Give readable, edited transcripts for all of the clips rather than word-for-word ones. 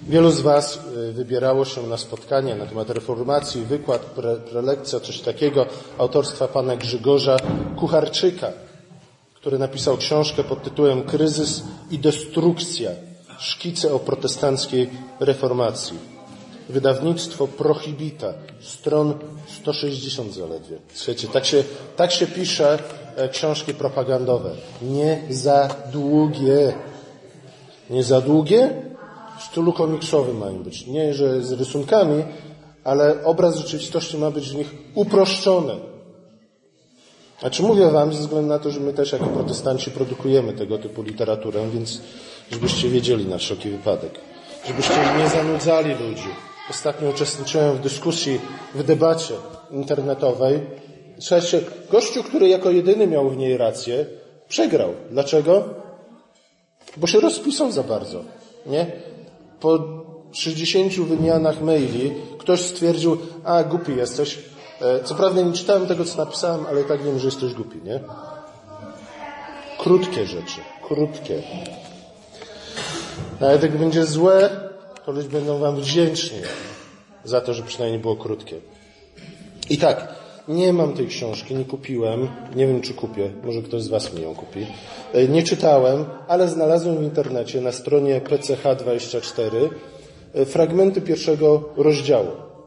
Wielu z Was wybierało się na spotkania na temat reformacji, wykład, prelekcja, coś takiego autorstwa pana Grzegorza Kucharczyka, który napisał książkę pod tytułem Kryzys i destrukcja. Szkice o protestanckiej reformacji. Wydawnictwo Prohibita, stron 160 zaledwie. Słuchajcie, tak się pisze książki propagandowe. Nie za długie. Nie za długie? W stylu komiksowym mają być. Nie, że z rysunkami, ale obraz rzeczywistości ma być w nich uproszczony. Znaczy mówię Wam ze względu na to, że my też jako protestanci produkujemy tego typu literaturę, więc żebyście wiedzieli na wszelki wypadek. Żebyście nie zanudzali ludzi. Ostatnio uczestniczyłem w dyskusji, w debacie internetowej. Słuchajcie, gościu, który jako jedyny miał w niej rację, przegrał. Dlaczego? Bo się rozpisał za bardzo. Nie? Po 60 wymianach maili ktoś stwierdził, głupi jesteś. Co prawda nie czytałem tego, co napisałem, ale tak wiem, że jesteś głupi, nie? Krótkie rzeczy. Krótkie. Nawet jak będzie złe, to ludzie będą Wam wdzięczni za to, że przynajmniej było krótkie. I tak, nie mam tej książki, nie kupiłem. Nie wiem, czy kupię. Może ktoś z Was mi ją kupi. Nie czytałem, ale znalazłem w internecie na stronie PCH24 fragmenty pierwszego rozdziału.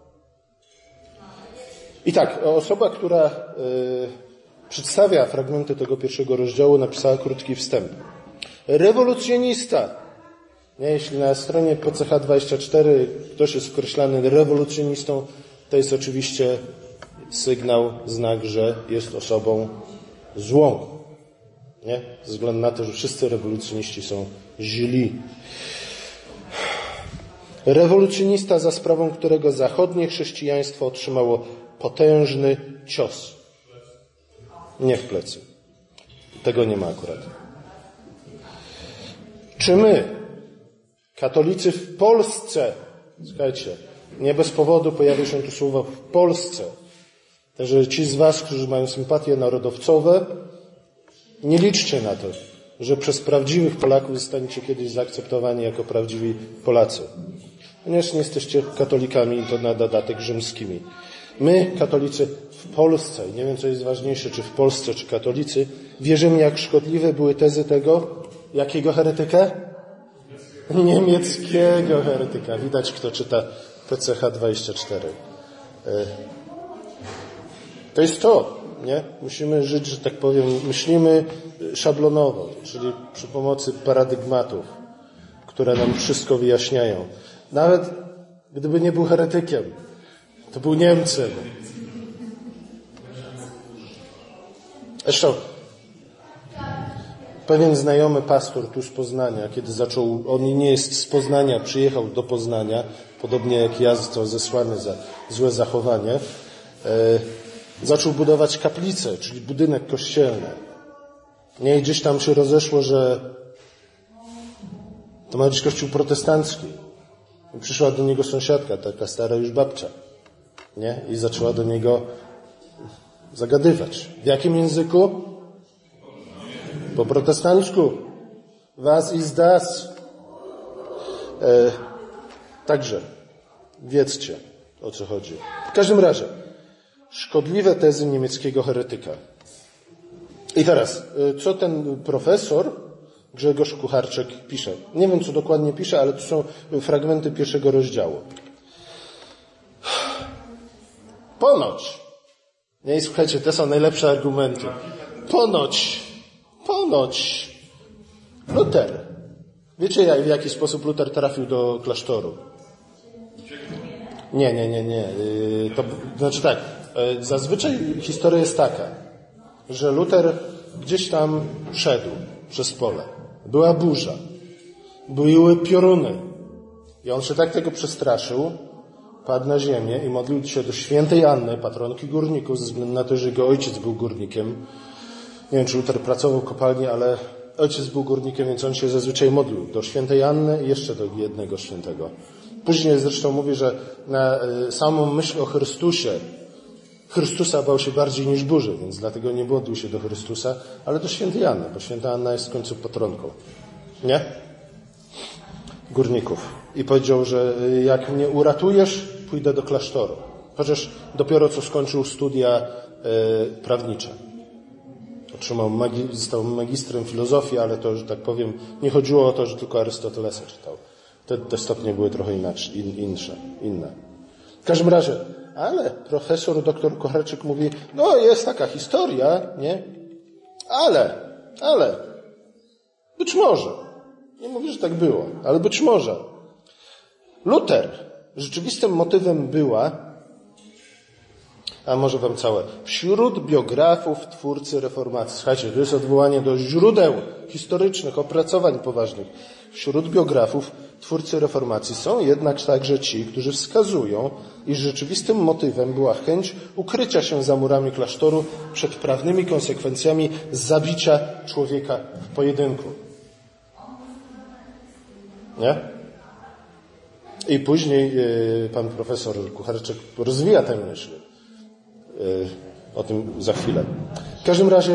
I tak, osoba, która przedstawia fragmenty tego pierwszego rozdziału, napisała krótki wstęp. Rewolucjonista. Jeśli na stronie PCH24 ktoś jest określany rewolucjonistą, to jest oczywiście sygnał, znak, że jest osobą złą. Nie? Ze względu na to, że wszyscy rewolucjoniści są źli. Rewolucjonista, za sprawą którego zachodnie chrześcijaństwo otrzymało potężny cios. Nie w plecy. Tego nie ma akurat. Czy my, katolicy w Polsce, słuchajcie, nie bez powodu pojawia się tu słowo w Polsce, także ci z Was, którzy mają sympatie narodowcowe, nie liczcie na to, że przez prawdziwych Polaków zostaniecie kiedyś zaakceptowani jako prawdziwi Polacy. Ponieważ nie jesteście katolikami, to na dodatek rzymskimi. My, katolicy w Polsce, i nie wiem, co jest ważniejsze, czy w Polsce, czy katolicy, wierzymy, jak szkodliwe były tezy tego, jakiego heretyka? Niemieckiego heretyka. Widać, kto czyta PCH24. To jest to, nie? Musimy żyć, że tak powiem, myślimy szablonowo, czyli przy pomocy paradygmatów, które nam wszystko wyjaśniają. Nawet gdyby nie był heretykiem, to był Niemcem. Zresztą pewien znajomy pastor tu z Poznania, kiedy zaczął, on nie jest z Poznania, przyjechał do Poznania, podobnie jak ja, został zesłany za złe zachowanie, zaczął budować kaplicę, czyli budynek kościelny. Nie, i gdzieś tam się rozeszło, że to ma być kościół protestancki. I przyszła do niego sąsiadka, taka stara już babcia, nie? I zaczęła do niego zagadywać. W jakim języku? Po protestancku. Was ist das. Także wiedzcie, o co chodzi. W każdym razie, szkodliwe tezy niemieckiego heretyka. I teraz, co ten profesor Grzegorz Kucharczyk pisze? Nie wiem, co dokładnie pisze, ale to są fragmenty pierwszego rozdziału. Ponoć. Nie, i słuchajcie, te są najlepsze argumenty. Ponoć. Luter. Wiecie, w jaki sposób Luter trafił do klasztoru? Nie. To znaczy tak, zazwyczaj historia jest taka, że Luter gdzieś tam szedł przez pole. Była burza. Były pioruny. I on się tak tego przestraszył, padł na ziemię i modlił się do świętej Anny, patronki górników, ze względu na to, że jego ojciec był górnikiem. Nie wiem, czy Luter pracował w kopalni, ale ojciec był górnikiem, więc on się zazwyczaj modlił do świętej Anny i jeszcze do jednego świętego. Później zresztą mówi, że na samą myśl o Chrystusa bał się bardziej niż burzy, więc dlatego nie modlił się do Chrystusa, ale do świętej Anny, bo święta Anna jest w końcu patronką. Nie? górników i powiedział, że jak mnie uratujesz, pójdę do klasztoru. Chociaż dopiero co skończył studia prawnicze. Został magistrem filozofii, ale to, że tak powiem, nie chodziło o to, że tylko Arystotelesa czytał. Te stopnie były trochę inne. W każdym razie, ale profesor doktor Kucharczyk mówi, no jest taka historia, nie? Ale, być może. Nie mówię, że tak było, ale być może. Luther, rzeczywistym motywem była, a może wam całe, wśród biografów twórcy reformacji. Słuchajcie, to jest odwołanie do źródeł historycznych, opracowań poważnych. Wśród biografów twórcy reformacji są jednak także ci, którzy wskazują, iż rzeczywistym motywem była chęć ukrycia się za murami klasztoru przed prawnymi konsekwencjami zabicia człowieka w pojedynku. Nie? I później pan profesor Kucharczyk rozwija tę myśl. O tym za chwilę. W każdym razie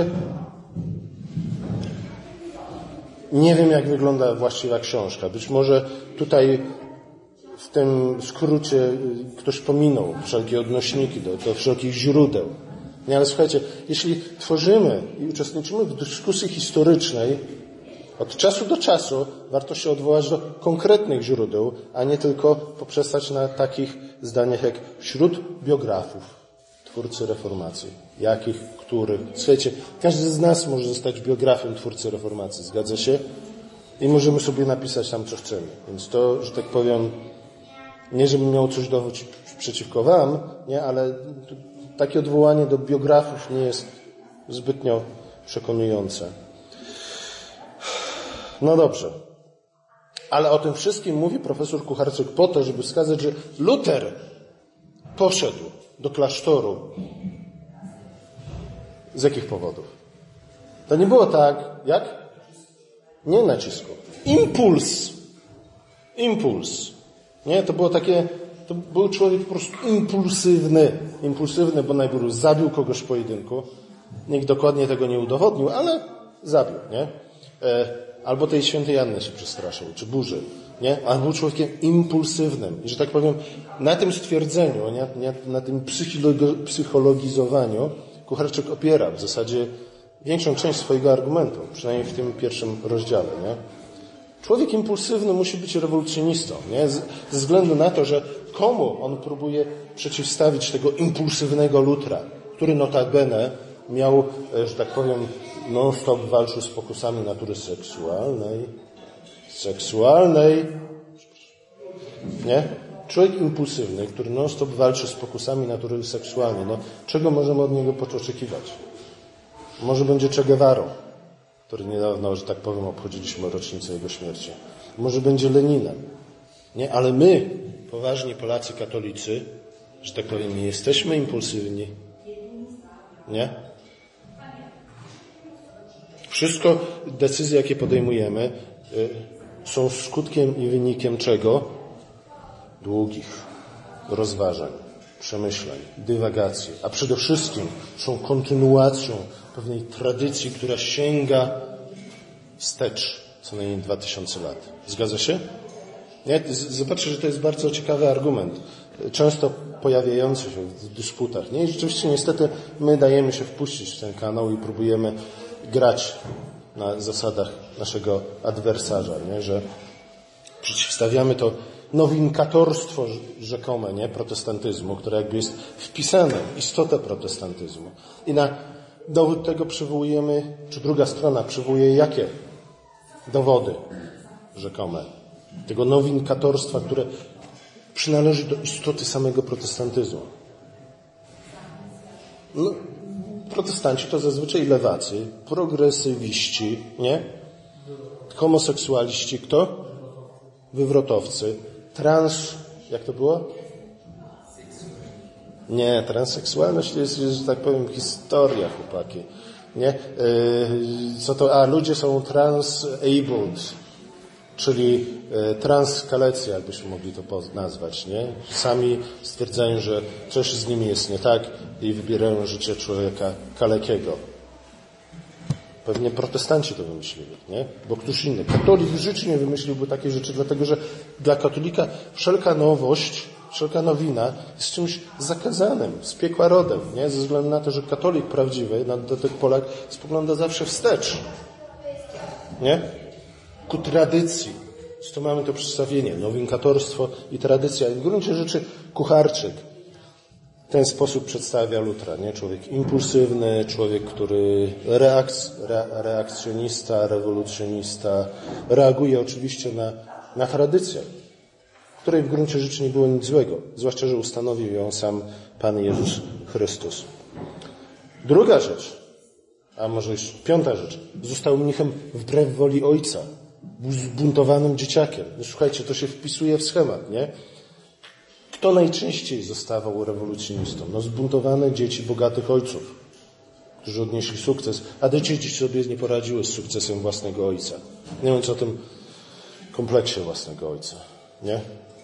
nie wiem, jak wygląda właściwa książka. Być może tutaj w tym skrócie ktoś pominął wszelkie odnośniki do wszelkich źródeł. Nie, ale słuchajcie, jeśli tworzymy i uczestniczymy w dyskusji historycznej, od czasu do czasu warto się odwołać do konkretnych źródeł, a nie tylko poprzestać na takich zdaniach jak wśród biografów twórcy reformacji. Jakich, których? Słuchajcie, każdy z nas może zostać biografem twórcy reformacji, zgadza się? I możemy sobie napisać tam, co chcemy. Więc to, że tak powiem, nie żebym miał coś dowodzić przeciwko wam, nie, ale takie odwołanie do biografów nie jest zbytnio przekonujące. No dobrze. Ale o tym wszystkim mówi profesor Kucharczyk po to, żeby wskazać, że Luter poszedł do klasztoru. Z jakich powodów? To nie było tak, jak? Nie nacisku. Impuls. Nie, to było takie, to był człowiek po prostu impulsywny, bo najpierw zabił kogoś w pojedynku. Nikt dokładnie tego nie udowodnił, ale zabił, nie? Albo tej świętej Anny się przestraszył, czy burzy, nie? Ale był człowiekiem impulsywnym. I że tak powiem, na tym stwierdzeniu, nie? Na tym psychologizowaniu Kucharczyk opiera w zasadzie większą część swojego argumentu, przynajmniej w tym pierwszym rozdziale, nie? Człowiek impulsywny musi być rewolucjonistą, nie? Ze względu na to, że komu on próbuje przeciwstawić tego impulsywnego Lutra, który notabene miał, że tak powiem, non-stop walczył z pokusami natury seksualnej, nie? Człowiek impulsywny, który non-stop walczy z pokusami natury seksualnej, no, czego możemy od niego oczekiwać? Może będzie Che Guevarą, który niedawno, że tak powiem, obchodziliśmy rocznicę jego śmierci. Może będzie Leninem, nie? Ale my, poważni Polacy katolicy, że tak powiem, nie jesteśmy impulsywni, nie? Wszystko, decyzje, jakie podejmujemy, są skutkiem i wynikiem czego? Długich rozważań, przemyśleń, dywagacji, a przede wszystkim są kontynuacją pewnej tradycji, która sięga wstecz co najmniej 2000 lat. Zgadza się? Nie? Zobaczcie, że to jest bardzo ciekawy argument, często pojawiający się w dysputach. Nie? I rzeczywiście niestety my dajemy się wpuścić w ten kanał i próbujemy grać na zasadach naszego adwersarza, nie? Że przeciwstawiamy to nowinkatorstwo rzekome, nie? Protestantyzmu, które jakby jest wpisane w istotę protestantyzmu. I na dowód tego przywołujemy, czy druga strona przywołuje jakie dowody rzekome tego nowinkatorstwa, które przynależy do istoty samego protestantyzmu. No, protestanci to zazwyczaj lewacy, progresywiści, nie? Homoseksualiści, kto? Wywrotowcy, jak to było? Nie, transseksualność to jest, że tak powiem, historia, chłopaki. Nie? Co to? Ludzie są transabled, czyli transkalecy, jakbyśmy mogli to nazwać, nie? Sami stwierdzają, że coś z nimi jest nie tak i wybierają życie człowieka kalekiego. Pewnie protestanci to wymyślili, nie? Bo któż inny. Katolik w życiu nie wymyśliłby takiej rzeczy, dlatego że dla katolika wszelka nowość, wszelka nowina jest czymś zakazanym, z piekła rodem, nie? Ze względu na to, że katolik prawdziwy, na dodatek Polak, spogląda zawsze wstecz, nie? Ku tradycji. Tu mamy to przedstawienie, nowinkatorstwo i tradycja. I w gruncie rzeczy Kucharczyk w ten sposób przedstawia Lutera, nie? Człowiek impulsywny, człowiek, który reakcjonista, rewolucjonista, reaguje oczywiście na tradycję, w której w gruncie rzeczy nie było nic złego, zwłaszcza, że ustanowił ją sam Pan Jezus Chrystus. Druga rzecz, a może już piąta rzecz, został mnichem wbrew woli ojca, był zbuntowanym dzieciakiem. No słuchajcie, to się wpisuje w schemat, nie? Kto najczęściej zostawał rewolucjonistą? No zbuntowane dzieci bogatych ojców, którzy odnieśli sukces, a te dzieci sobie nie poradziły z sukcesem własnego ojca. Nie mówiąc o tym kompleksie własnego ojca, nie?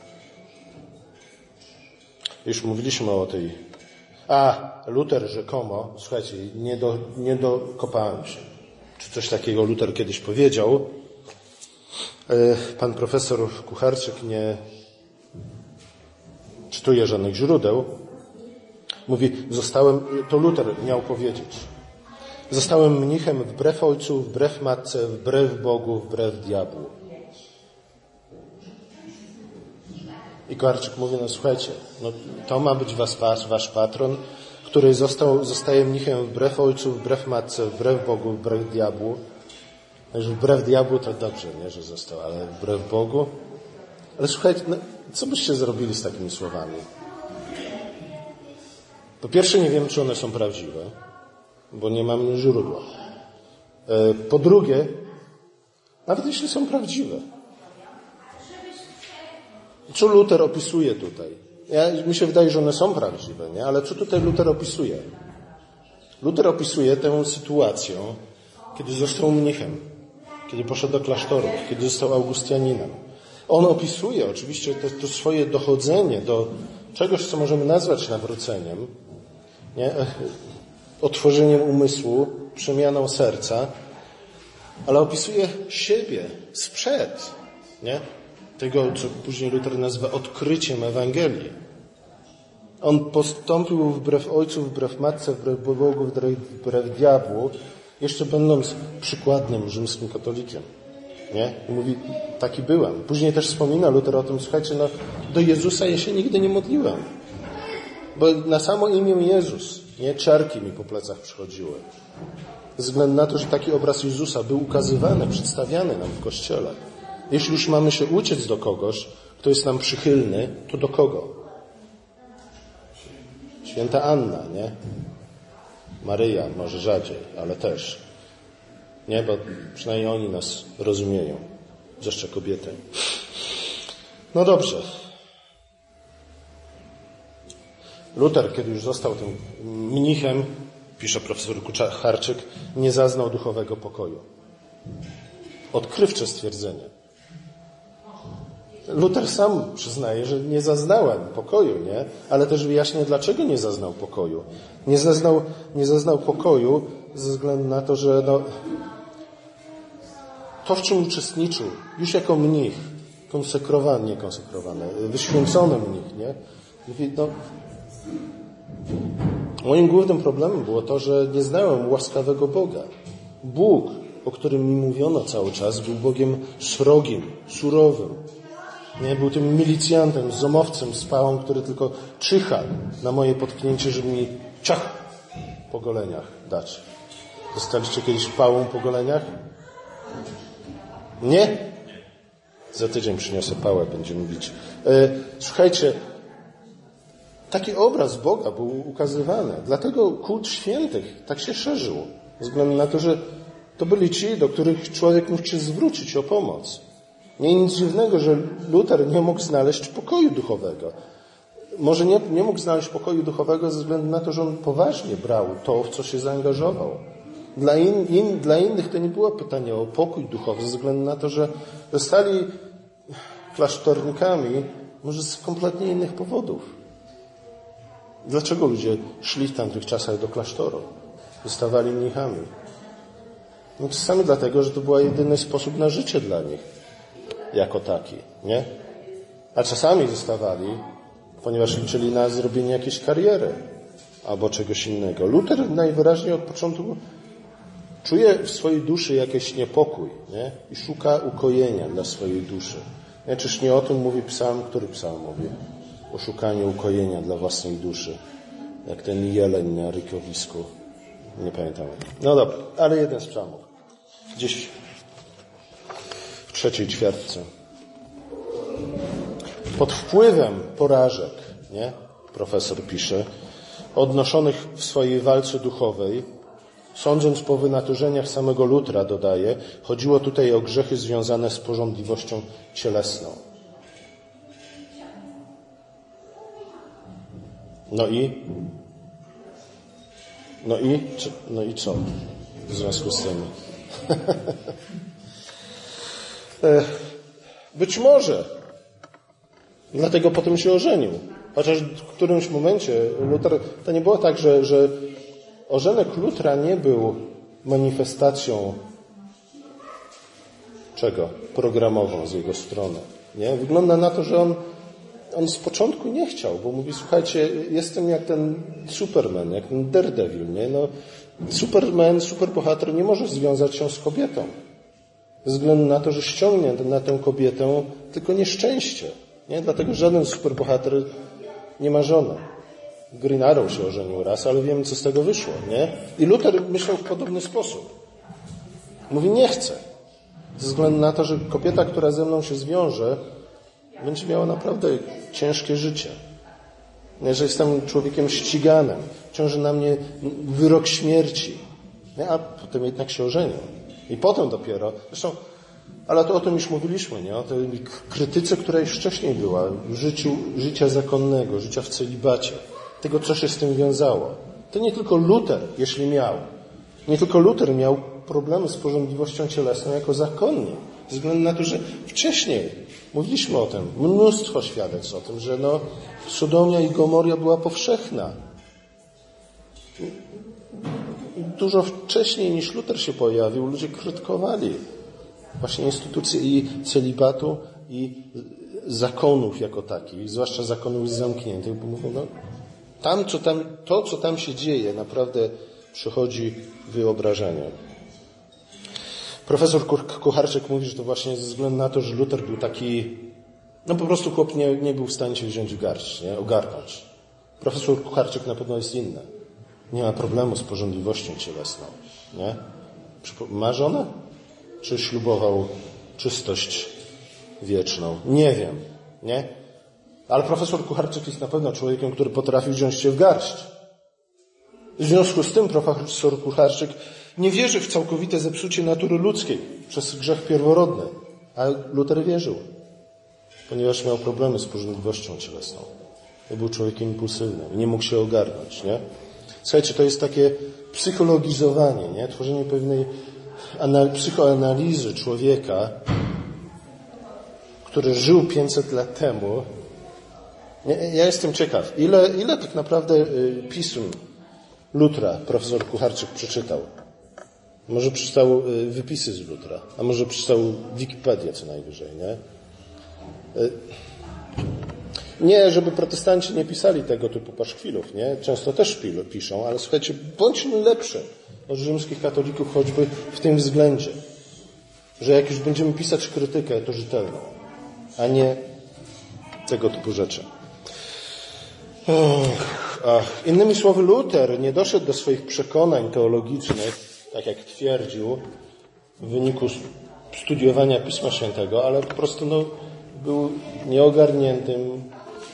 Już mówiliśmy o tej... Luter rzekomo, słuchajcie, nie dokopałem się. Czy coś takiego Luter kiedyś powiedział? Pan profesor Kucharczyk nie czytuje żadnych źródeł. Mówi, to Luter miał powiedzieć. Zostałem mnichem wbrew ojcu, wbrew matce, wbrew Bogu, wbrew diabłu. I Kucharczyk mówi, no słuchajcie, no to ma być wasz patron, który zostaje mnichem wbrew ojcu, wbrew matce, wbrew Bogu, wbrew diabłu. No, że wbrew diabłu to dobrze, nie, że został, ale wbrew Bogu? Ale słuchajcie, no, co byście zrobili z takimi słowami? Po pierwsze, nie wiem, czy one są prawdziwe, bo nie mam źródła. Po drugie, nawet jeśli są prawdziwe, co Luter opisuje tutaj? Mi się wydaje, że one są prawdziwe, nie? Ale co tutaj Luter opisuje? Luter opisuje tę sytuację, kiedy został mnichem, kiedy poszedł do klasztoru, kiedy został Augustianinem. On opisuje oczywiście to swoje dochodzenie do czegoś, co możemy nazwać nawróceniem, nie? Otworzeniem umysłu, przemianą serca, ale opisuje siebie sprzed, nie? Tego, co później Luter nazywa odkryciem Ewangelii. On postąpił wbrew ojcu, wbrew matce, wbrew Bogu, wbrew diabłu, jeszcze będąc przykładnym rzymskim katolikiem. Nie? I mówi, taki byłem. Później też wspomina Luter o tym, słuchajcie, no do Jezusa ja się nigdy nie modliłem. Bo na samo imię Jezus, nie? Ciarki mi po plecach przychodziły. Ze względu na to, że taki obraz Jezusa był ukazywany, przedstawiany nam w Kościele. Jeśli już mamy się uciec do kogoś, kto jest nam przychylny, to do kogo? Święta Anna, nie? Maryja, może rzadziej, ale też. Nie, bo przynajmniej oni nas rozumieją. Zwłaszcza kobiety. No dobrze. Luter, kiedy już został tym mnichem, pisze profesor Kucharczyk, nie zaznał duchowego pokoju. Odkrywcze stwierdzenie. Luter sam przyznaje, że nie zaznałem pokoju, nie? Ale też wyjaśnia, dlaczego nie zaznał pokoju. Nie zaznał pokoju ze względu na to, że to, w czym uczestniczył, już jako mnich, wyświęcony mnich, nie? Mówi, moim głównym problemem było to, że nie znałem łaskawego Boga. Bóg, o którym mi mówiono cały czas, był Bogiem srogim, surowym. Nie, był tym milicjantem, zomowcem z pałą, który tylko czyha na moje potknięcie, żeby mi ciach po goleniach dać. Dostaliście kiedyś pałą po goleniach? Nie? Za tydzień przyniosę pałę, będziemy bić. Słuchajcie, taki obraz Boga był ukazywany. Dlatego kult świętych tak się szerzył. Ze względu na to, że to byli ci, do których człowiek mógł się zwrócić o pomoc. Nie nic dziwnego, że Luter nie mógł znaleźć pokoju duchowego. Może nie mógł znaleźć pokoju duchowego ze względu na to, że on poważnie brał to, w co się zaangażował. Dla innych to nie było pytanie o pokój duchowy, ze względu na to, że zostali klasztornikami może z kompletnie innych powodów. Dlaczego ludzie szli w tamtych czasach do klasztoru? Zostawali mnichami. No czasami dlatego, że to był jedyny sposób na życie dla nich, jako taki, nie? A czasami zostawali, ponieważ liczyli na zrobienie jakiejś kariery albo czegoś innego. Luter najwyraźniej od początku czuje w swojej duszy jakiś niepokój, nie? I szuka ukojenia dla swojej duszy. Nie? Czyż nie o tym mówi psalm? Który psalm mówi? O szukaniu ukojenia dla własnej duszy. Jak ten jeleń na rykowisku. Nie pamiętam. No dobra, ale jeden z psalmów. Gdzieś w 3. ćwiartce. Pod wpływem porażek, nie? Profesor pisze, odnoszonych w swojej walce duchowej, sądząc po wynaturzeniach samego Lutra, dodaje, chodziło tutaj o grzechy związane z pożądliwością cielesną. No i co w związku z tym? Być może. Dlatego potem się ożenił. Chociaż w którymś momencie Luter, to nie było tak, że ożenek Lutra nie był manifestacją czego? Programową z jego strony. Nie? Wygląda na to, że on z początku nie chciał, bo mówi, słuchajcie, jestem jak ten Superman, jak ten Daredevil, nie? No, Superman, superbohater nie może związać się z kobietą. Ze względu na to, że ściągnie na tę kobietę tylko nieszczęście. Nie? Dlatego żaden superbohater nie ma żony. Green Arrow się ożenił raz, ale wiemy, co z tego wyszło. Nie? I Luter myślał w podobny sposób. Mówi, nie chcę. Ze względu na to, że kobieta, która ze mną się zwiąże, będzie miała naprawdę ciężkie życie. Że jestem człowiekiem ściganym. Ciąży na mnie wyrok śmierci. Nie? A potem jednak się ożenił. I potem dopiero, zresztą, ale to o tym już mówiliśmy, nie? O tej krytyce, która już wcześniej była, w życiu, życia zakonnego, życia w celibacie, tego, co się z tym wiązało. To nie tylko Luter, jeśli miał. Nie tylko Luter miał problemy z pożądliwością cielesną jako zakonnik. Ze względu na to, że wcześniej mówiliśmy o tym, mnóstwo świadectw o tym, że Sodomia i Gomoria była powszechna. Dużo wcześniej niż Luter się pojawił, ludzie krytykowali właśnie instytucje i celibatu i zakonów jako takich, zwłaszcza zakonów zamkniętych, bo mówią, to, co tam się dzieje, naprawdę przechodzi wyobrażenie. Profesor Kucharczyk mówi, że to właśnie ze względu na to, że Luter był taki, po prostu chłop nie był w stanie się wziąć w garść, nie? Ogarnąć. Profesor Kucharczyk na pewno jest inny. Nie ma problemu z pożądliwością cielesną. Nie? Ma żonę? Czy ślubował czystość wieczną? Nie wiem. Nie? Ale profesor Kucharczyk jest na pewno człowiekiem, który potrafi wziąć się w garść. W związku z tym profesor Kucharczyk nie wierzy w całkowite zepsucie natury ludzkiej przez grzech pierworodny. A Luter wierzył, ponieważ miał problemy z pożądliwością cielesną. Był człowiekiem impulsywnym. Nie mógł się ogarnąć. Nie? Słuchajcie, to jest takie psychologizowanie, nie? Tworzenie pewnej psychoanalizy człowieka, który żył 500 lat temu. Ja jestem ciekaw, ile tak naprawdę pism Lutra profesor Kucharczyk przeczytał. Może przeczytał wypisy z Lutra, a może przeczytał Wikipedię co najwyżej, nie? Nie, żeby protestanci nie pisali tego typu paszkwilów, nie? Często też piszą, ale słuchajcie, bądźmy lepszy od rzymskich katolików choćby w tym względzie, że jak już będziemy pisać krytykę, to rzetelną, a nie tego typu rzeczy. Innymi słowy, Luter nie doszedł do swoich przekonań teologicznych, tak jak twierdził, w wyniku studiowania Pisma Świętego, ale po prostu był nieogarniętym,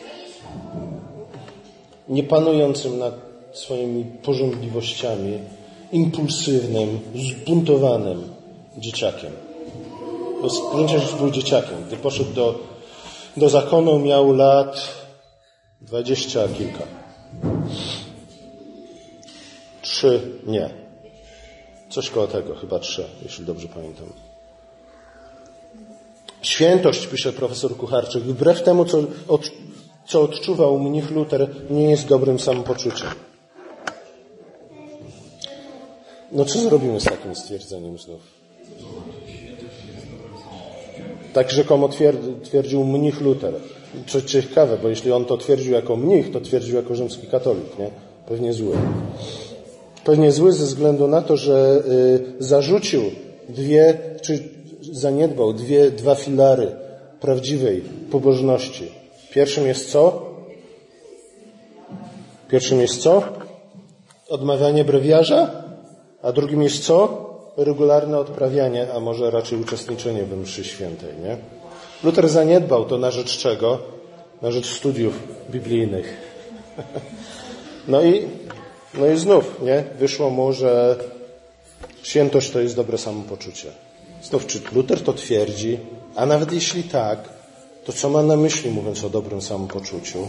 niepanującym nad swoimi pożądliwościami, impulsywnym, zbuntowanym dzieciakiem. W gruncie rzeczy był dzieciakiem. Gdy poszedł do zakonu, miał lat 20 kilka. 3, nie. Coś koło tego, chyba 3, jeśli dobrze pamiętam. Świętość, pisze profesor Kucharczyk, wbrew temu, co odczuwał mnich Luter, nie jest dobrym samopoczuciem. No co zrobimy z takim stwierdzeniem znów? Tak rzekomo twierdził mnich Luter. Co ciekawe, bo jeśli on to twierdził jako mnich, to twierdził jako rzymski katolik, nie? Pewnie zły. Pewnie zły ze względu na to, że zarzucił zaniedbał dwa filary prawdziwej pobożności. Pierwszym jest co? Odmawianie brewiarza, a drugim jest co? Regularne odprawianie, a może raczej uczestniczenie w mszy świętej, nie? Luter zaniedbał to na rzecz czego? Na rzecz studiów biblijnych. No i znów, nie? Wyszło mu, że świętość to jest dobre samopoczucie. Znów, czy Luter to twierdzi? A nawet jeśli tak, to co ma na myśli, mówiąc o dobrym samopoczuciu?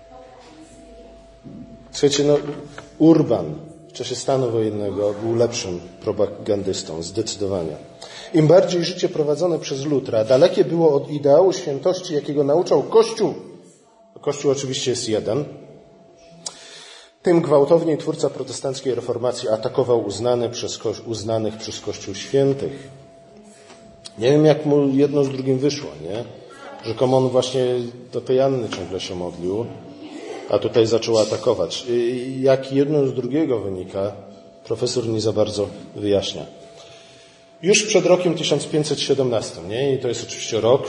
Słuchajcie, Urban w czasie stanu wojennego był lepszym propagandystą, zdecydowanie. Im bardziej życie prowadzone przez Lutra dalekie było od ideału świętości, jakiego nauczał Kościół, Kościół oczywiście jest jeden, tym gwałtowniej twórca protestanckiej reformacji atakował uznanych przez Kościół świętych. Nie wiem, jak mu jedno z drugim wyszło, nie? Rzekomo on właśnie do tej Anny ciągle się modlił, a tutaj zaczął atakować. Jak jedno z drugiego wynika, profesor nie za bardzo wyjaśnia. Już przed rokiem 1517, nie? I to jest oczywiście rok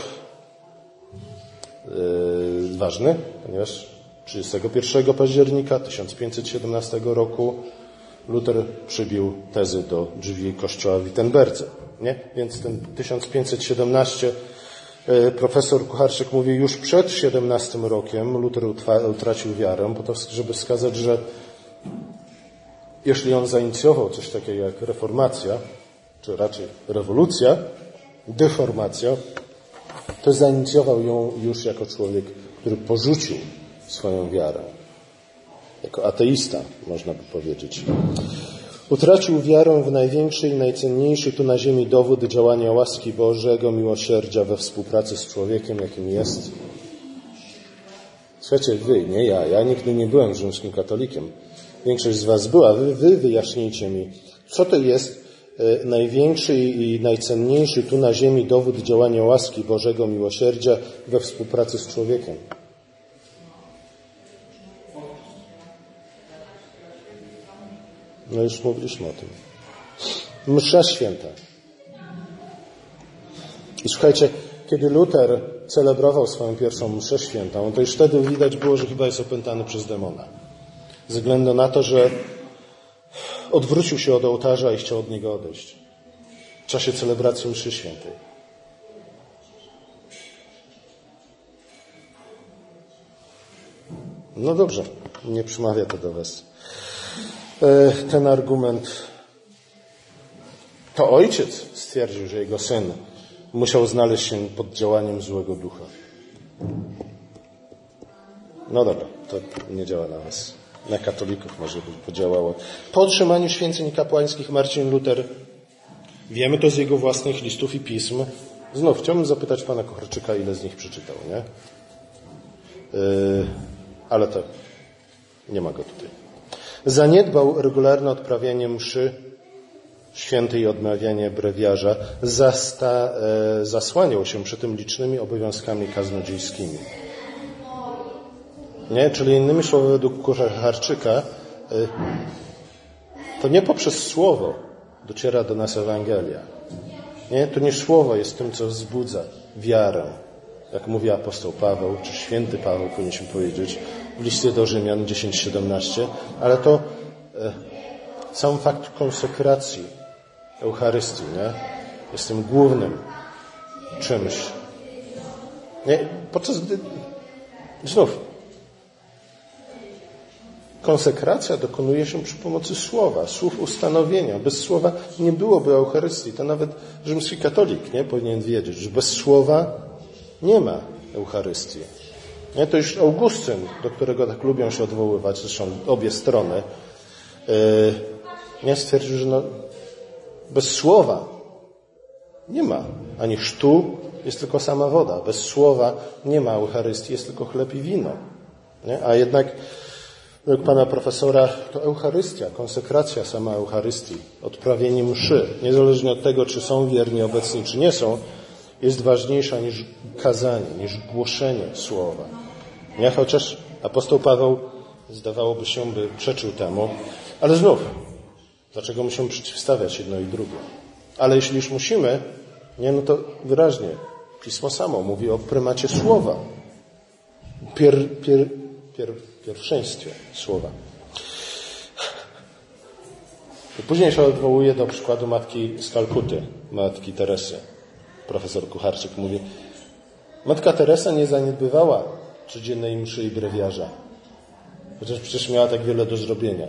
ważny, ponieważ 31 października 1517 roku Luter przybił tezy do drzwi kościoła w Wittenberdze. Nie? Więc ten 1517 profesor Kucharczyk mówi, już przed 17 rokiem Luter utracił wiarę, po to, żeby wskazać, że jeśli on zainicjował coś takiego jak reformacja, czy raczej rewolucja, deformacja, to zainicjował ją już jako człowiek, który porzucił swoją wiarę. Jako ateista, można by powiedzieć. Utracił wiarę w największy i najcenniejszy tu na ziemi dowód działania łaski Bożego, miłosierdzia we współpracy z człowiekiem, jakim jest. Słuchajcie, wy, nie ja. Ja nigdy nie byłem rzymskim katolikiem. Większość z was była. Wy wyjaśnijcie mi, co to jest największy i najcenniejszy tu na ziemi dowód działania łaski Bożego, miłosierdzia we współpracy z człowiekiem. No już mówiliśmy o tym. Msza święta. I słuchajcie, kiedy Luter celebrował swoją pierwszą mszę świętą, to już wtedy widać było, że chyba jest opętany przez demona. Ze względu na to, że odwrócił się od ołtarza i chciał od niego odejść. W czasie celebracji mszy świętej. No dobrze, nie przemawia to do was. Ten argument. To ojciec stwierdził, że jego syn musiał znaleźć się pod działaniem złego ducha. No dobra, to nie działa na was. Na katolików może by podziałało. Po otrzymaniu święceń kapłańskich Marcin Luter, wiemy to z jego własnych listów i pism. Znów chciałbym zapytać pana Kucharczyka, ile z nich przeczytał, nie? Ale to nie ma go tutaj. Zaniedbał regularne odprawianie mszy świętej i odmawianie brewiarza. Zasłaniał się przy tym licznymi obowiązkami kaznodziejskimi. Nie? Czyli innymi słowy, według Kucharczyka, to nie poprzez słowo dociera do nas Ewangelia. Nie? To nie słowo jest tym, co wzbudza wiarę, jak mówi apostoł Paweł, czy święty Paweł, powinniśmy powiedzieć, w liście do Rzymian 10:17, ale to sam fakt konsekracji Eucharystii, nie? Jest tym głównym czymś. Nie? Podczas gdy znów konsekracja dokonuje się przy pomocy słowa, słów ustanowienia. Bez słowa nie byłoby Eucharystii. To nawet rzymski katolik, nie? Powinien wiedzieć, że bez słowa nie ma Eucharystii. Nie? To już Augustyn, do którego tak lubią się odwoływać, zresztą obie strony, nie stwierdził, że bez słowa nie ma ani chrztu, jest tylko sama woda. Bez słowa nie ma Eucharystii, jest tylko chleb i wino. Nie? A jednak według pana profesora to Eucharystia, konsekracja sama Eucharystii, odprawienie mszy, niezależnie od tego, czy są wierni obecni, czy nie są, jest ważniejsza niż kazanie, niż głoszenie słowa. Nie? Chociaż apostoł Paweł, zdawałoby się, by przeczył temu, ale znów, dlaczego musimy przeciwstawiać jedno i drugie? Ale jeśli już musimy, no to wyraźnie Pismo samo mówi o prymacie słowa, pierwszeństwie słowa. I później się odwołuje do przykładu matki z Kalkuty, matki Teresy. Profesor Kucharczyk mówi, matka Teresa nie zaniedbywała codziennej mszy i brewiarza, chociaż przecież miała tak wiele do zrobienia.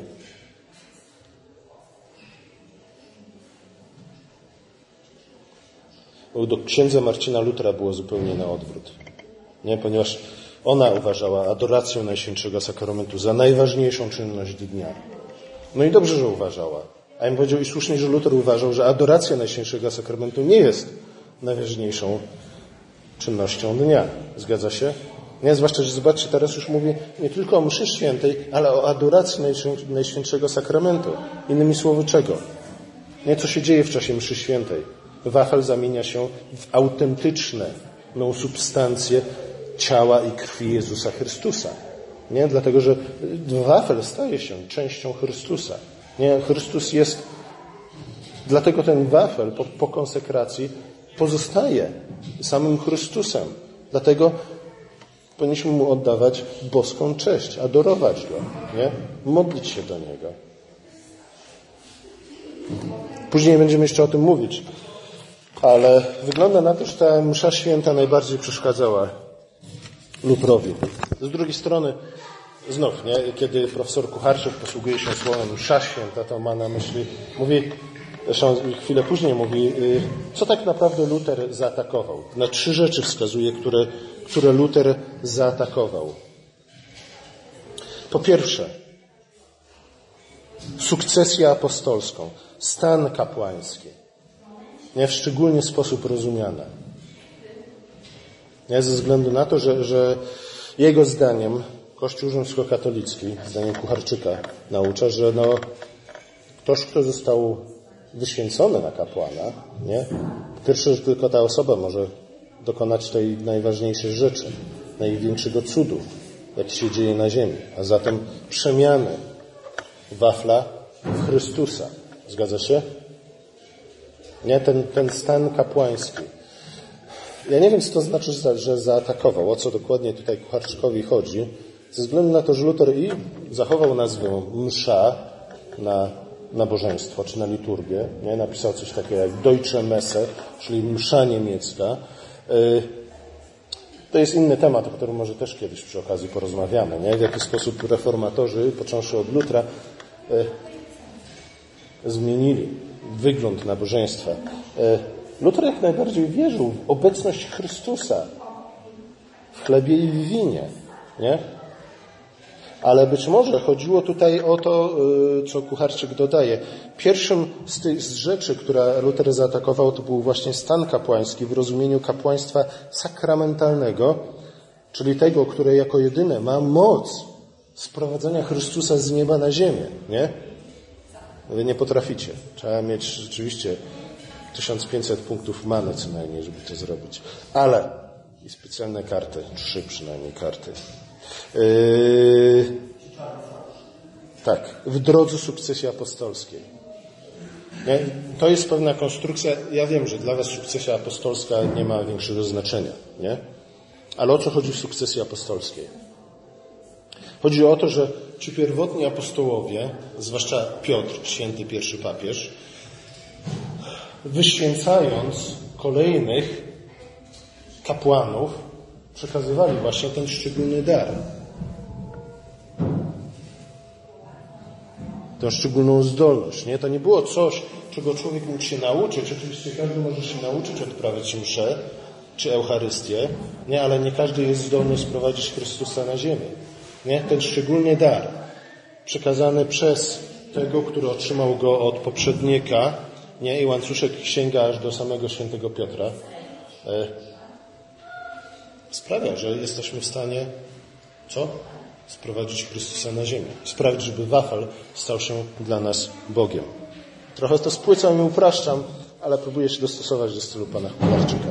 Do księdza Marcina Lutera było zupełnie na odwrót. Nie? Ponieważ ona uważała adorację Najświętszego Sakramentu za najważniejszą czynność dnia. No i dobrze, że uważała. A ja bym powiedział i słusznie, że Luter uważał, że adoracja Najświętszego Sakramentu nie jest najważniejszą czynnością dnia. Zgadza się? Nie, zwłaszcza, że zobaczcie, teraz już mówię nie tylko o mszy świętej, ale o adoracji Najświętszego Sakramentu. Innymi słowy czego? Nie, co się dzieje w czasie mszy świętej? Wafel zamienia się w autentyczną substancję ciała i krwi Jezusa Chrystusa. Nie? Dlatego, że wafel staje się częścią Chrystusa. Nie? Chrystus jest... Dlatego ten wafel po konsekracji pozostaje samym Chrystusem. Dlatego powinniśmy Mu oddawać boską cześć, adorować Go, nie? Modlić się do Niego. Później będziemy jeszcze o tym mówić. Ale wygląda na to, że ta msza święta najbardziej przeszkadzała Lutrowi. Z drugiej strony, znów, nie? Kiedy profesor Kucharczyk posługuje się słowem msza święta, to ma na myśli, mówi, zresztą chwilę później mówi, co tak naprawdę Luter zaatakował. Na 3 rzeczy wskazuje, które Luter zaatakował. Po pierwsze, sukcesję apostolską, stan kapłański. Nie w szczególny sposób rozumiane. Nie, ze względu na to, że jego zdaniem Kościół rzymskokatolicki, zdaniem Kucharczyka, naucza, że ktoś, kto został wyświęcony na kapłana, nie? Pierwsze, że tylko ta osoba może dokonać tej najważniejszej rzeczy, największego cudu, jaki się dzieje na ziemi, a zatem przemiany wafla w Chrystusa. Zgadza się? Nie? Ten stan kapłański. Ja nie wiem, co to znaczy, że zaatakował. O co dokładnie tutaj Kucharczykowi chodzi. Ze względu na to, że Luter i zachował nazwę msza na nabożeństwo, czy na liturgię. Nie? Napisał coś takiego jak Deutsche Messe, czyli msza niemiecka. To jest inny temat, o którym może też kiedyś przy okazji porozmawiamy. Nie? W jaki sposób reformatorzy, począwszy od Lutra, zmienili wygląd nabożeństwa. Luter jak najbardziej wierzył w obecność Chrystusa w chlebie i w winie. Nie? Ale być może chodziło tutaj o to, co Kucharczyk dodaje. Pierwszym z tych rzeczy, które Luter zaatakował, to był właśnie stan kapłański w rozumieniu kapłaństwa sakramentalnego, czyli tego, które jako jedyne ma moc sprowadzenia Chrystusa z nieba na ziemię. Nie? Wy nie potraficie. Trzeba mieć rzeczywiście 1500 punktów many co najmniej, żeby to zrobić. Ale i specjalne karty, 3 przynajmniej karty. Tak, w drodze sukcesji apostolskiej. Nie? To jest pewna konstrukcja. Ja wiem, że dla was sukcesja apostolska nie ma większego znaczenia. Nie? Ale o co chodzi w sukcesji apostolskiej? Chodzi o to, że ci pierwotni apostołowie, zwłaszcza Piotr, święty pierwszy papież, wyświęcając kolejnych kapłanów, przekazywali właśnie ten szczególny dar. Tę szczególną zdolność. Nie? To nie było coś, czego człowiek mógł się nauczyć. Oczywiście każdy może się nauczyć odprawiać mszę czy Eucharystię, nie? Ale nie każdy jest zdolny sprowadzić Chrystusa na ziemię. Nie? Ten szczególny dar przekazany przez tego, który otrzymał go od poprzednika, nie? I łańcuszek sięga aż do samego świętego Piotra, sprawia, że jesteśmy w stanie co? sprowadzić Chrystusa na ziemię. Sprawić, żeby wafel stał się dla nas Bogiem. Trochę to spłycam i upraszczam, ale próbuję się dostosować do stylu pana Kucharczyka.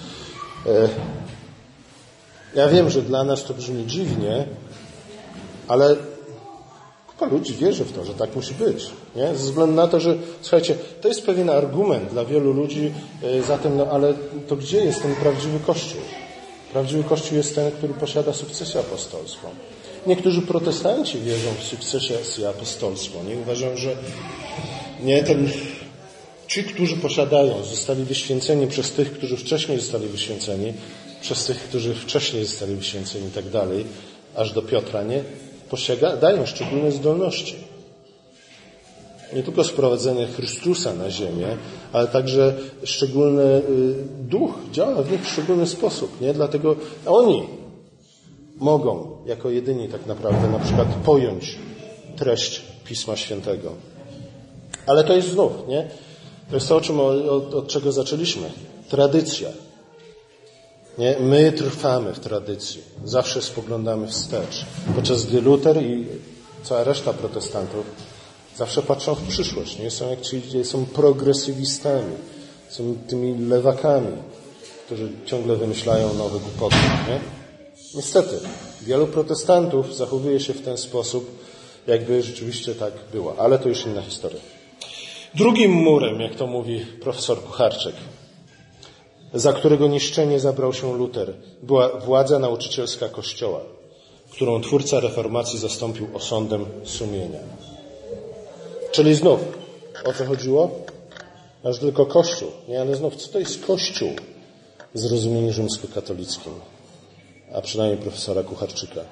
Ja wiem, że dla nas to brzmi dziwnie, ale kupa ludzi wierzy w to, że tak musi być. Nie? Ze względu na to, że, słuchajcie, to jest pewien argument dla wielu ludzi, zatem, no ale to gdzie jest ten prawdziwy Kościół? Prawdziwy Kościół jest ten, który posiada sukcesję apostolską. Niektórzy protestanci wierzą w sukcesję apostolską. Nie uważają, że ci, którzy posiadają, zostali wyświęceni przez tych, którzy wcześniej zostali wyświęceni, przez tych, którzy wcześniej zostali wyświęceni i tak dalej, aż do Piotra, nie? Dają szczególne zdolności. Nie tylko sprowadzenie Chrystusa na ziemię, ale także szczególny duch działa w nich w szczególny sposób, nie? Dlatego oni mogą jako jedyni tak naprawdę na przykład pojąć treść Pisma Świętego. Ale to jest znów, nie? To jest to, od czego zaczęliśmy. Tradycja. Nie? My trwamy w tradycji. Zawsze spoglądamy wstecz. Podczas gdy Luter i cała reszta protestantów zawsze patrzą w przyszłość. Nie? Są progresywistami. Są tymi lewakami, którzy ciągle wymyślają nowe głupoty. Nie? Niestety, wielu protestantów zachowuje się w ten sposób, jakby rzeczywiście tak było. Ale to już inna historia. Drugim murem, jak to mówi profesor Kucharczyk, za którego niszczenie zabrał się Luter, była władza nauczycielska Kościoła, którą twórca reformacji zastąpił osądem sumienia. Czyli znów, o co chodziło? Aż tylko Kościół. Nie, ale znów, co to jest Kościół w zrozumieniu rzymskokatolickim? A przynajmniej profesora Kucharczyka.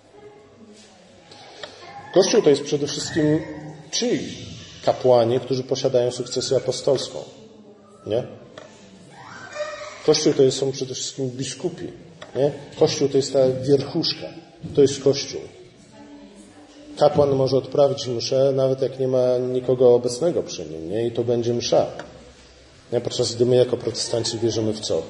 Kościół to jest przede wszystkim ci kapłani, którzy posiadają sukcesję apostolską. Nie? Kościół to są przede wszystkim biskupi. Nie? Kościół to jest ta wierchuszka. To jest Kościół. Kapłan może odprawić mszę, nawet jak nie ma nikogo obecnego przy nim. Nie? I to będzie msza. Nie? Podczas gdy my jako protestanci wierzymy w co?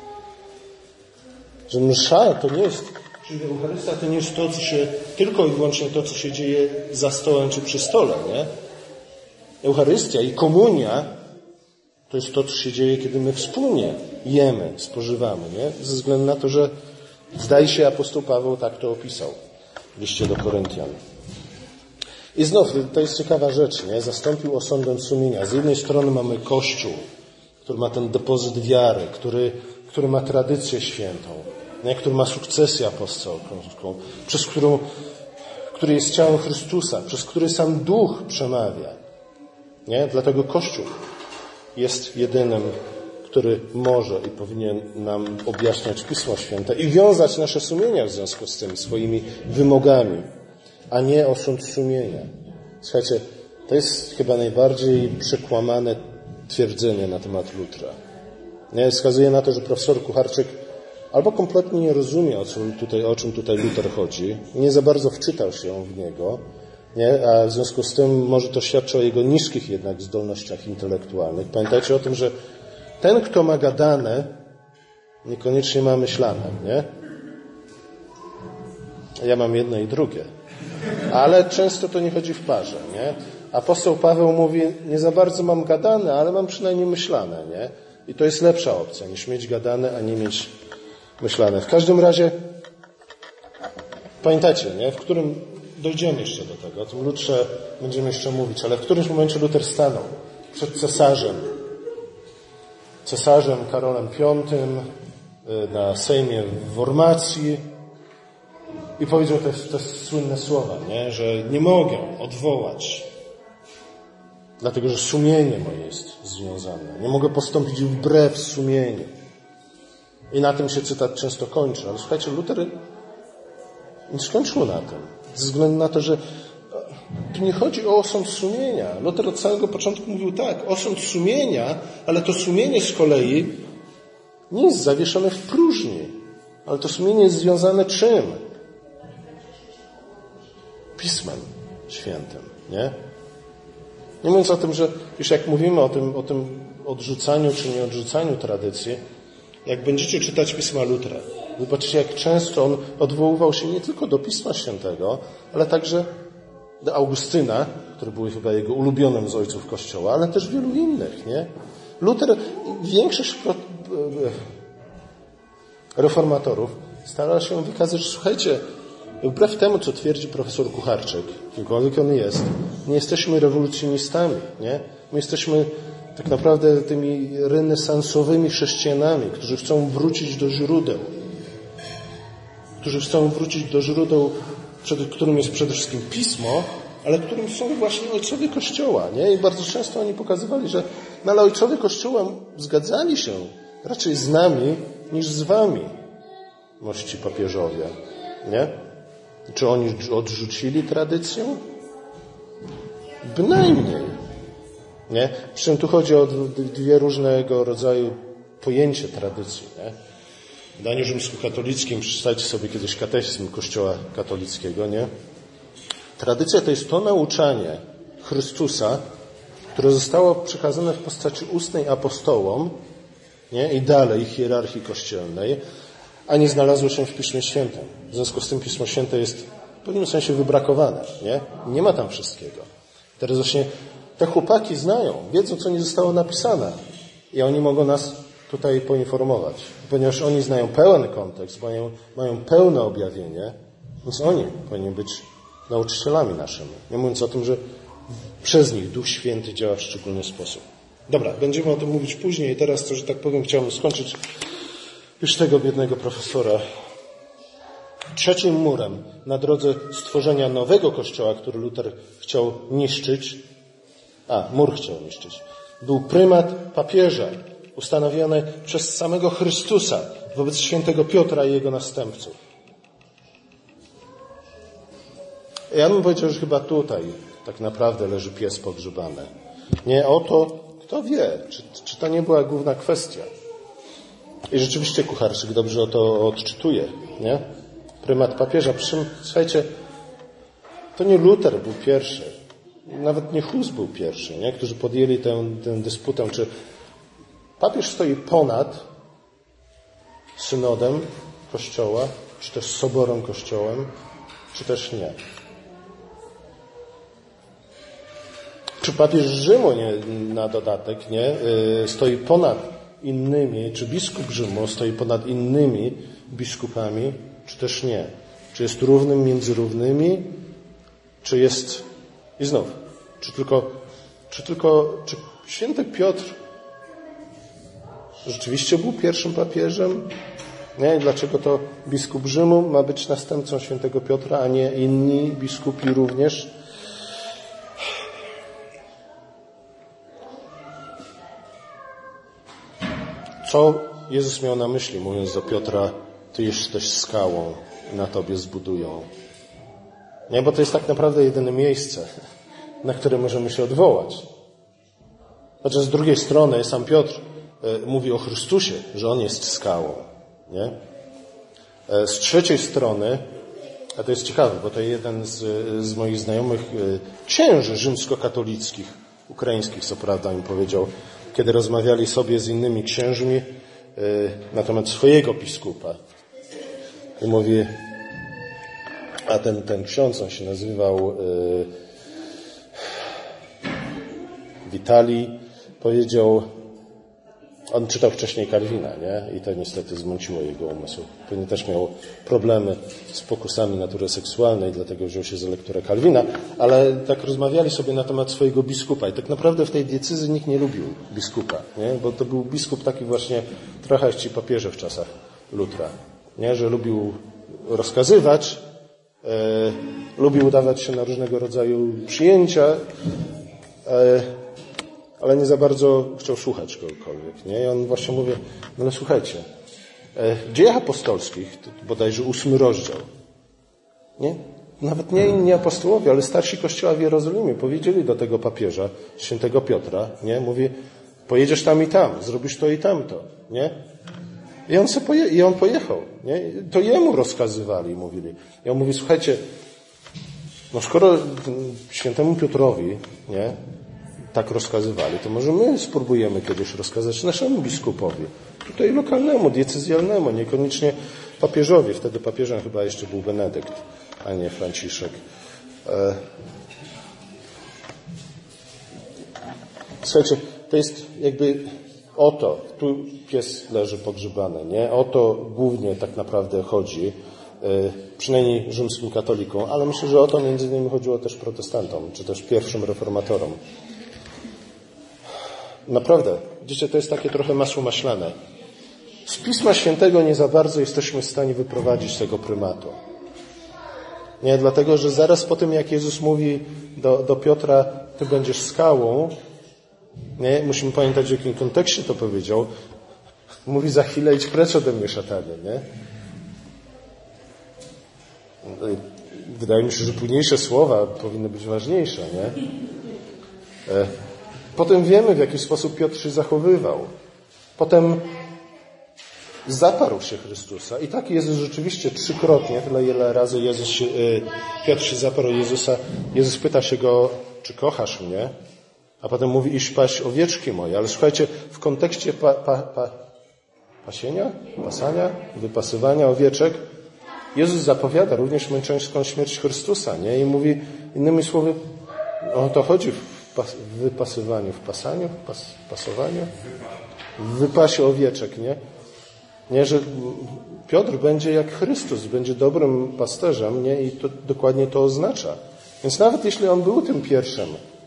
Że msza to nie jest, czyli Eucharystia to nie jest to, co się, tylko i wyłącznie to, co się dzieje za stołem czy przy stole. Nie? Eucharystia i komunia to jest to, co się dzieje, kiedy my wspólnie jemy, spożywamy, nie? Ze względu na to, że zdaje się apostoł Paweł tak to opisał w liście do Koryntian. I znów, to jest ciekawa rzecz, nie? Zastąpił osądem sumienia. Z jednej strony mamy Kościół, który ma ten depozyt wiary, który ma tradycję świętą, nie? Który ma sukcesję apostolską, który jest ciałem Chrystusa, przez który sam Duch przemawia. Nie? Dlatego Kościół jest jedynym, który może i powinien nam objaśniać Pismo Święte i wiązać nasze sumienia w związku z tym swoimi wymogami, a nie osąd sumienia. Słuchajcie, to jest chyba najbardziej przekłamane twierdzenie na temat Lutra. Nie? Wskazuje na to, że profesor Kucharczyk albo kompletnie nie rozumie, o czym tutaj Luter chodzi, nie za bardzo wczytał się w niego, nie? A w związku z tym może to świadczy o jego niskich jednak zdolnościach intelektualnych. Pamiętajcie o tym, że ten, kto ma gadane, niekoniecznie ma myślane, nie? Ja mam jedno i drugie. Ale często to nie chodzi w parze, nie? Apostoł Paweł mówi, nie za bardzo mam gadane, ale mam przynajmniej myślane, nie? I to jest lepsza opcja, niż mieć gadane, a nie mieć myślane. W każdym razie pamiętajcie, nie? W którym dojdziemy jeszcze do tego, o tym Lutrze będziemy jeszcze mówić, ale w którymś momencie Luter stanął przed cesarzem Karolem V na Sejmie w Wormacji i powiedział te słynne słowa, nie? Że nie mogę odwołać, dlatego że sumienie moje jest związane. Nie mogę postąpić wbrew sumieniu. I na tym się cytat często kończy. Ale słuchajcie, Luter nie skończył na tym. Ze względu na to, że tu nie chodzi o osąd sumienia. Luter od samego początku mówił tak, osąd sumienia, ale to sumienie z kolei nie jest zawieszone w próżni. Ale to sumienie jest związane czym? Pismem Świętym, nie? Nie mówiąc o tym, że już jak mówimy o tym odrzucaniu czy nieodrzucaniu tradycji, jak będziecie czytać pisma Lutra, Zobaczcie, jak często on odwoływał się nie tylko do Pisma Świętego, ale także do Augustyna, który był chyba jego ulubionym z ojców Kościoła, ale też wielu innych, nie? Luther, większość reformatorów starała się wykazać, że słuchajcie, wbrew temu, co twierdzi profesor Kucharczyk, kimkolwiek on jest, nie jesteśmy rewolucjonistami, nie? My jesteśmy tak naprawdę tymi renesansowymi chrześcijanami, którzy chcą wrócić do źródeł. Którzy chcą wrócić do źródeł, którym jest przede wszystkim Pismo, ale którym są właśnie ojcowie Kościoła, nie? I bardzo często oni pokazywali, że ale ojcowie Kościoła zgadzali się raczej z nami niż z wami, mości papieżowie, nie? Czy oni odrzucili tradycję? Bynajmniej. Nie? Przy czym tu chodzi o dwie różnego rodzaju pojęcie tradycji. Nie? W Daniu rzymskokatolickim, przeczytajcie sobie kiedyś katechizm Kościoła katolickiego, nie? Tradycja to jest to nauczanie Chrystusa, które zostało przekazane w postaci ustnej apostołom, nie? I dalej hierarchii kościelnej, a nie znalazło się w Piśmie Świętym. W związku z tym Pismo Święte jest w pewnym sensie wybrakowane. Nie ma tam wszystkiego. Teraz właśnie te chłopaki znają, wiedzą, co nie zostało napisane i oni mogą nas tutaj poinformować. Ponieważ oni znają pełen kontekst, mają pełne objawienie, więc oni powinni być nauczycielami naszymi. Nie mówiąc o tym, że przez nich Duch Święty działa w szczególny sposób. Dobra, będziemy o tym mówić później. Teraz to, że tak powiem, chciałbym skończyć już tego biednego profesora. Trzecim murem na drodze stworzenia nowego kościoła, który Luther chciał niszczyć, mur chciał niszczyć, był prymat papieża, ustanowiony przez samego Chrystusa wobec świętego Piotra i jego następców. Ja bym powiedział, że chyba tutaj tak naprawdę leży pies pogrzebany. Nie o to, kto wie, czy to nie była główna kwestia. I rzeczywiście Kucharczyk dobrze o to odczytuje, nie? Prymat papieża. Przy czym, słuchajcie, to nie Luther był pierwszy. Nawet nie Hus był pierwszy, nie? Którzy podjęli tę dysputę, czy papież stoi ponad synodem Kościoła, czy też soborem Kościołem, czy też nie. Czy papież Rzymu na dodatek stoi ponad innymi, czy biskup Rzymu stoi ponad innymi biskupami, czy też nie. Czy jest równym między równymi, czy jest... I znów, czy święty Piotr rzeczywiście był pierwszym papieżem? Nie? Dlaczego to biskup Rzymu ma być następcą świętego Piotra, a nie inni biskupi również? Co Jezus miał na myśli, mówiąc do Piotra, ty jesteś skałą i na tobie zbudują? Nie, bo to jest tak naprawdę jedyne miejsce, na które możemy się odwołać. Znaczy z drugiej strony sam Piotr mówi o Chrystusie, że On jest skałą. Nie? Z trzeciej strony, a to jest ciekawe, bo to jeden z moich znajomych księży rzymskokatolickich, ukraińskich co prawda, mi powiedział, kiedy rozmawiali sobie z innymi księżmi na temat swojego biskupa. I mówi, a ten ksiądz, on się nazywał Witalij, powiedział, on czytał wcześniej Kalwina, nie? I to niestety zmąciło jego umysł. Pewnie też miał problemy z pokusami natury seksualnej, dlatego wziął się za lekturę Kalwina, ale tak rozmawiali sobie na temat swojego biskupa i tak naprawdę w tej diecezji nikt nie lubił biskupa, nie? Bo to był biskup taki właśnie, trochę jak ci papieże w czasach Lutra, nie? Że lubił rozkazywać, lubił udawać się na różnego rodzaju przyjęcia, ale nie za bardzo chciał słuchać kogokolwiek. Nie? I on właśnie mówi, no ale słuchajcie, w Dziejach Apostolskich, to bodajże 8 rozdział, nie? Nawet nie inni apostołowie, ale starsi Kościoła w Jerozolimie powiedzieli do tego papieża, świętego Piotra, nie? Mówi, pojedziesz tam i tam, zrobisz to i tamto, nie? I on pojechał, nie? To jemu rozkazywali, mówili. I on mówi, słuchajcie, no skoro świętemu Piotrowi, nie? tak rozkazywali, to może my spróbujemy kiedyś rozkazać naszemu biskupowi, tutaj lokalnemu, diecezjalnemu, niekoniecznie papieżowi. Wtedy papieżem chyba jeszcze był Benedykt, a nie Franciszek. Słuchajcie, to jest jakby o to, tu pies leży pogrzebany, nie? O to głównie tak naprawdę chodzi, przynajmniej rzymskim katolikom, ale myślę, że o to między innymi chodziło też protestantom, czy też pierwszym reformatorom. Naprawdę, widzicie, to jest takie trochę masło maślane. Z Pisma Świętego nie za bardzo jesteśmy w stanie wyprowadzić tego prymatu. Nie, dlatego, że zaraz po tym, jak Jezus mówi do Piotra, ty będziesz skałą, nie, musimy pamiętać, w jakim kontekście to powiedział. Mówi, za chwilę idź precz ode mnie, szatanie, nie? Wydaje mi się, że późniejsze słowa powinny być ważniejsze, nie? Potem wiemy, w jaki sposób Piotr się zachowywał. Potem zaparł się Chrystusa. I tak Jezus rzeczywiście trzykrotnie, tyle ile razy Piotr się zaparł Jezusa. Jezus pyta się go, czy kochasz mnie? A potem mówi, iść paść owieczki moje. Ale słuchajcie, w kontekście pasania, wypasywania owieczek, Jezus zapowiada również męczeńską śmierć Chrystusa, nie? I mówi, innymi słowy, o to chodzi w wypasywaniu, w pasaniu, pasowaniu, w wypasie owieczek, nie? Nie, że Piotr będzie jak Chrystus, będzie dobrym pasterzem, nie? I to dokładnie to oznacza. Więc nawet jeśli on był tym pierwszym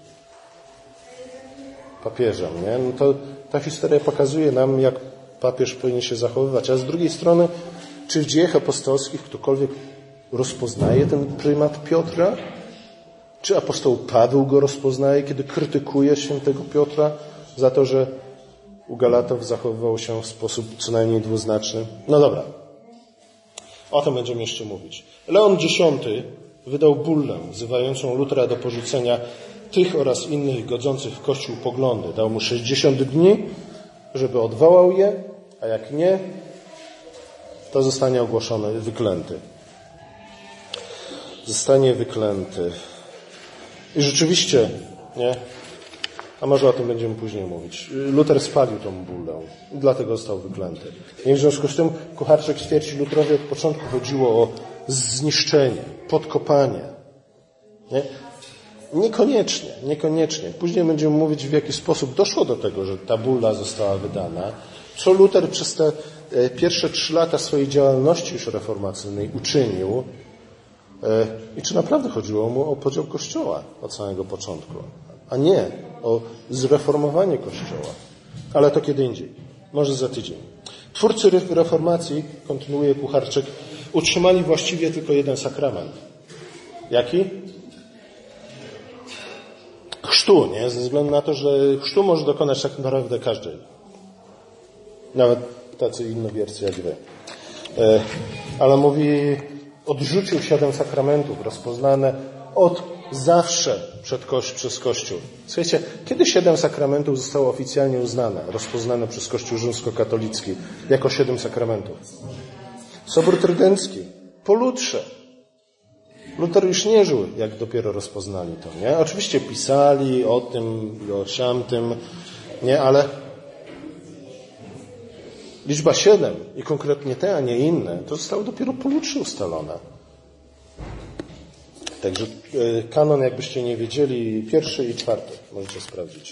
papieżem, nie? No to ta historia pokazuje nam, jak papież powinien się zachowywać. A z drugiej strony, czy w dziejach apostolskich ktokolwiek rozpoznaje ten prymat Piotra? Czy apostoł Paweł go rozpoznaje, kiedy krytykuje świętego Piotra za to, że u Galatów zachowywał się w sposób co najmniej dwuznaczny? No dobra, o tym będziemy jeszcze mówić. Leon X wydał bullę wzywającą Lutera do porzucenia tych oraz innych godzących w Kościół poglądy. Dał mu 60 dni, żeby odwołał je, a jak nie, to zostanie ogłoszony wyklęty. Zostanie wyklęty. I rzeczywiście, nie? A może o tym będziemy później mówić. Luter spalił tą bullę i dlatego został wyklęty. I w związku z tym Kucharczyk twierdzi, Luterowi od początku chodziło o zniszczenie, podkopanie. Nie? Niekoniecznie. Później będziemy mówić, w jaki sposób doszło do tego, że ta bulla została wydana. Co Luter przez te pierwsze 3 lata swojej działalności już reformacyjnej uczynił i czy naprawdę chodziło mu o podział Kościoła od samego początku, a nie o zreformowanie Kościoła. Ale to kiedy indziej. Może za tydzień. Twórcy reformacji, kontynuuje Kucharczyk, utrzymali właściwie tylko jeden sakrament. Jaki? Chrztu, nie? Ze względu na to, że chrztu może dokonać tak naprawdę każdy. Nawet tacy innowiercy jak wy. Ale mówi, odrzucił 7 sakramentów rozpoznane od zawsze przez Kościół. Słuchajcie, kiedy 7 sakramentów zostało oficjalnie uznane, rozpoznane przez Kościół rzymskokatolicki jako 7 sakramentów? Sobór Trydencki, po Lutrze. Luter już nie żył, jak dopiero rozpoznali to, nie? Oczywiście pisali o tym i o siamtym, nie? Ale liczba 7 i konkretnie te, a nie inne, to zostało dopiero po Lutrze ustalone. Także kanon, jakbyście nie wiedzieli, 1 i 4 możecie sprawdzić.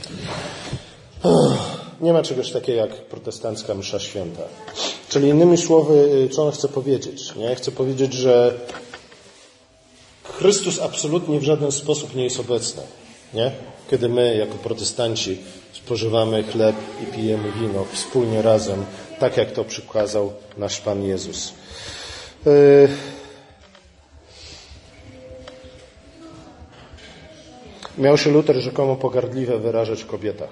Nie ma czegoś takiego jak protestancka msza święta. Czyli innymi słowy, co on chce powiedzieć? Nie? Chce powiedzieć, że Chrystus absolutnie w żaden sposób nie jest obecny. Nie? Kiedy my, jako protestanci, spożywamy chleb i pijemy wino wspólnie razem, tak jak to przykazał nasz Pan Jezus. Miał się Luter rzekomo pogardliwie wyrażać w kobietach.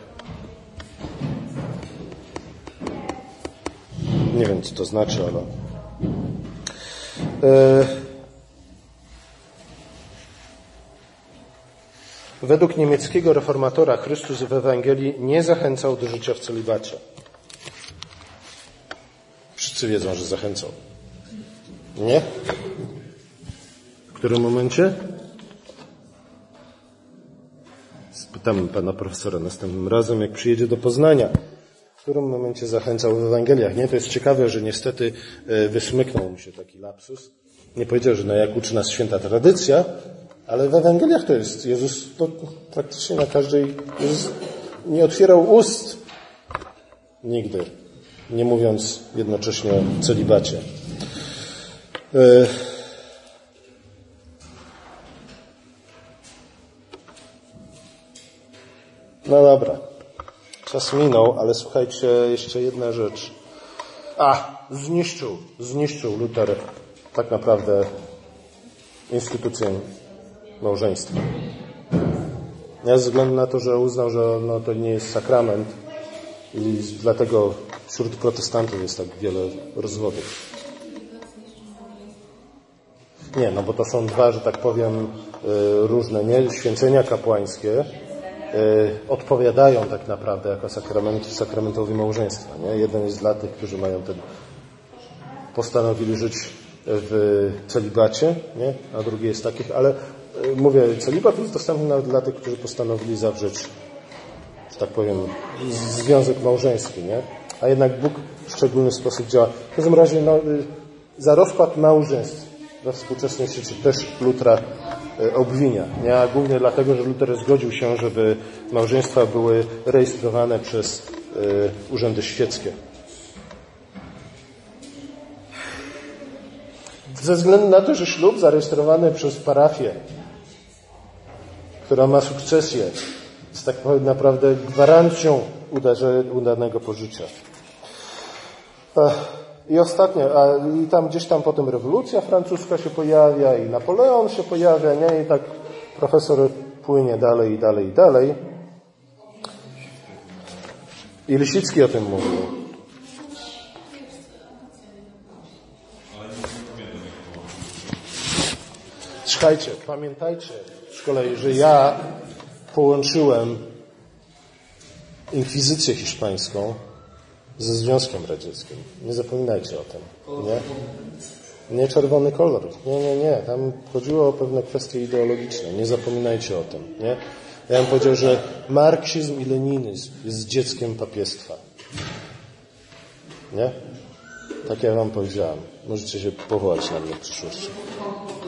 Nie wiem, co to znaczy, ale... Według niemieckiego reformatora Chrystus w Ewangelii nie zachęcał do życia w celibacie. Wszyscy wiedzą, że zachęcał. Nie? W którym momencie? Pytam pana profesora następnym razem, jak przyjedzie do Poznania, w którym momencie zachęcał w Ewangeliach. Nie, to jest ciekawe, że niestety wysmyknął mu się taki lapsus. Nie powiedział, że jak uczy nas święta tradycja, ale w Ewangeliach to jest. Jezus to praktycznie na każdej... Jezus nie otwierał ust nigdy, nie mówiąc jednocześnie o celibacie. No dobra, czas minął, ale słuchajcie, jeszcze jedna rzecz. Zniszczył Luter tak naprawdę instytucję małżeństwa. Ze względu na to, że uznał, że to nie jest sakrament i dlatego wśród protestantów jest tak wiele rozwodów. Nie, bo to są dwa, że tak powiem, różne, nie? Święcenia kapłańskie odpowiadają tak naprawdę jako sakramentowi małżeństwa, nie? Jeden jest dla tych, którzy postanowili żyć w celibacie, nie? A drugi jest takich, ale mówię, celibat jest dostępny nawet dla tych, którzy postanowili zawrzeć, że tak powiem, związek małżeński, nie? A jednak Bóg w szczególny sposób działa. W każdym razie, za rozpad małżeństw we współczesnej świecie też Lutra obwinia, nie? A głównie dlatego, że Luter zgodził się, żeby małżeństwa były rejestrowane przez urzędy świeckie. Ze względu na to, że ślub zarejestrowany przez parafię, która ma sukcesję, jest tak naprawdę gwarancją udanego pożycia. I ostatnie, i tam gdzieś tam potem rewolucja francuska się pojawia i Napoleon się pojawia, nie? I tak profesor płynie dalej. I Lisicki o tym mówił. Słuchajcie, pamiętajcie z kolei, że ja połączyłem inkwizycję hiszpańską ze Związkiem Radzieckim. Nie zapominajcie o tym. Nie czerwony kolor. Nie. Tam chodziło o pewne kwestie ideologiczne. Nie zapominajcie o tym. Nie? Ja bym powiedział, że marksizm i leninizm jest dzieckiem papiestwa. Nie? Tak ja wam powiedziałem. Możecie się powołać na mnie w przyszłości.